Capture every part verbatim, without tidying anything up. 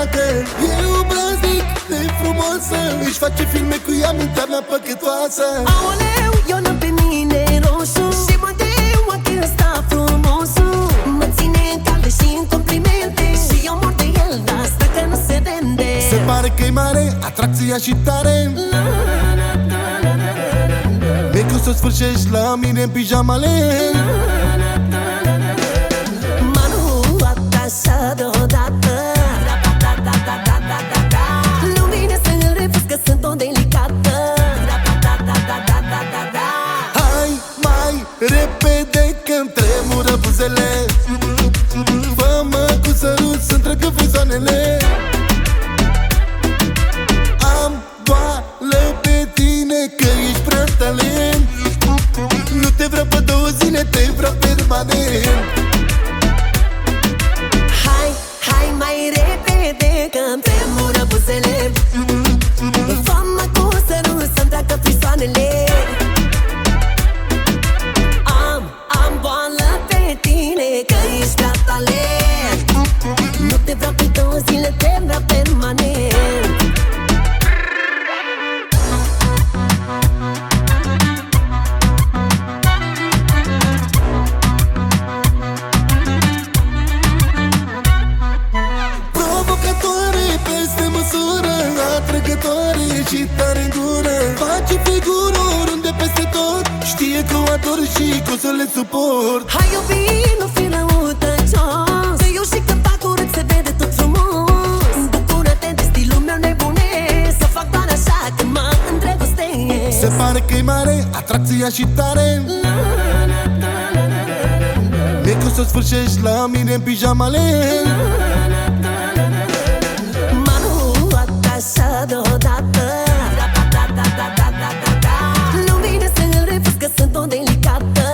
joacă. E obraznic, e frumoasă, își face filme cu ea, mintea mea păcătoasă. Aoleu, Iona pe mine roșu și mă de ochii ăsta frumosul. Mă ține în calde și în complimente și eu mor de el, dar asta că nu se vende. Se pare că-i mare, atracția și tare. E că s-o sfârșești la mine în pijamale. M-a luat așa deodată, nu vine să-l refuz că sunt o delicată. Hai mai repede că-mi tremură buzele. Fă-mă cu sărut să-mi treacă frizoanele. Am boală pe tine că ești prea talent. Nu te vreau pe două zile, te vreau permanent. Hai, hai mai repede că-mi tremură buzele. Fă-mă cu sărut să-mi treacă frisoanele. Am, am boală pe tine că ești prea talent. Nu te vreau pe două zile, te vreau permanent. Provocatoare, peste măsură, atrăgătoare și tare în gură. Face figură oriunde peste tot, știe că o ador și că o să le suport. Hai iubi, nu fi răutăcios, că eu și când fac urât se vede tot frumos. Bucură-te de stilul meu nebunesc, să fac doar așa când mă îndrăgostesc. Se pare că-i mare, atracția și tare. E că o să sfârșești la mine în pijamale. M-a luat așa deodată, nu vine să-l refuz că sunt o delicată.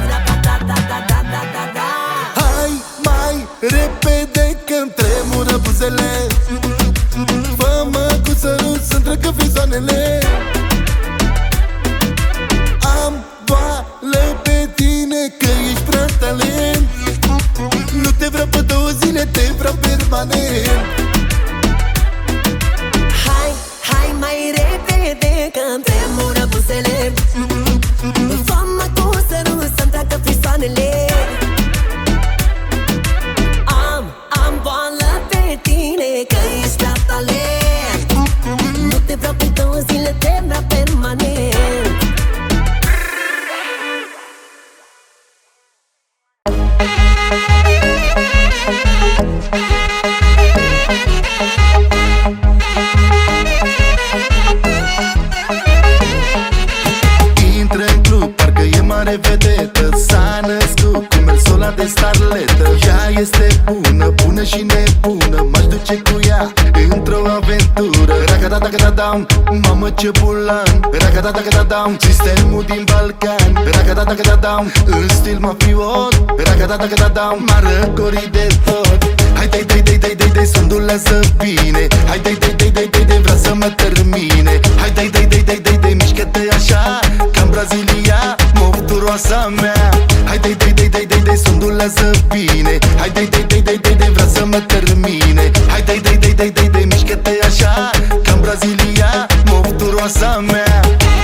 Hai mai repede că-mi tremură buzele. Fă-mă cu sărut să-mi treacă frizoanele. Am boală pe tine că ești prea talent. Nu te vreau pe două zile, te vreau permanent. Hai, hai mai repede că-mi tremură buzele. Fă-mă cu sărut să-mi treacă frisoanele. Am, am boală pe tine că ești prea talent. Nu te vreau pe două zile, te vreau permanent. Intră în club, parcă e mare vedetă. S-a născut cu mersul ăla de starletă. Ea este bună, bună și nebună. M-aș duce cu ea într-o aventură. Raca-da-da-da-da-dam, mamă ce bulan. Raca-da-da-da-da-dam, sistemul din Balcan. Raca-da-da-da-da-dam, în stil mafiot. Raca-da-da-da-da-dam, m-a răcorit de tot. Hai dai dai dai dai dai dai, sundulează bine. Hai dai dai dai dai dai dai, vrea să mă termine. Hai dai dai dai dai dai dai, mișcă-te așa ca-n Brazilia, mofturoasa mea. Hai dai dai dai dai dai dai, sundulează bine. Hai dai dai dai dai dai dai, vrea să mă termine. Hai dai dai dai dai dai dai, mișcă-te așa ca-n Brazilia, mofturoasa mea.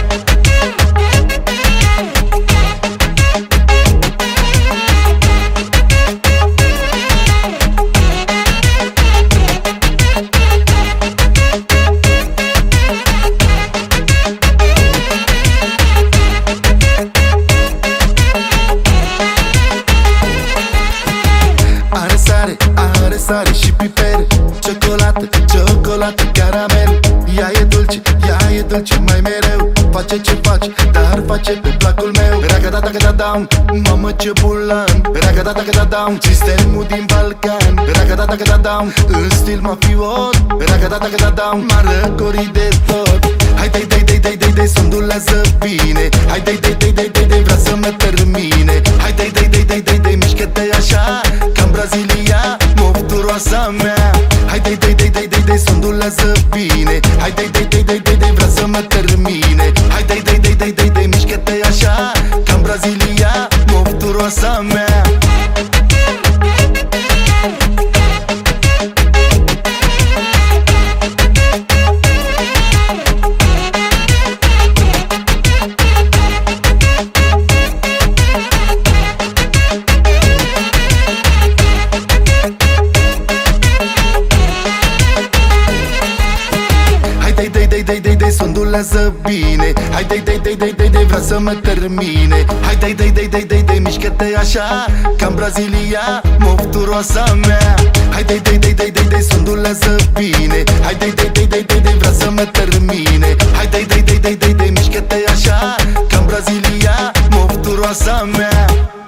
Sare și piper, ciocolată, ciocolată, caramel. Ea e dulce, ea e dulce mai mereu. Face ce face, dar face pe placul meu. Raca-da-da-da-da-dam, mamă ce bulan. Raca-da-da-da-da-dam, sistemul din Balcan. Raca-da-da-da-da-dam, în stil mafiot. Raca-da-da-da-da-dam, m-a răcorit de tot. Hai dai dai dai dai dai dai, sundulează bine. Hai dai dai dai dai dai dai, vrea să mă termine. Hai dai dai dai dai dai dai, mișcă-te așa ca-n Brazilia, mofturoasa mea. Hai dai dai dai dai dai dai, sundulează bine. Hai dai dai dai dai dai dai, vrea să mă termine. Hai dai dai dai dai dai dai, mișcă-te așa ca-n Brazilia, mofturoasa mea. sundulează bine. Hai dai dai dai dai dai dai, vrea să mă termine. Hai dai dai dai dai dai dai, mișcă-te așa ca-n Brazilia, mofturoasa mea. Hai dai dai dai dai dai dai, sundulează bine. Hai dai dai dai dai dai dai, vrea să mă termine. Hai dai dai dai dai dai dai, mișcă-te așa ca-n Brazilia, mofturoasa mea.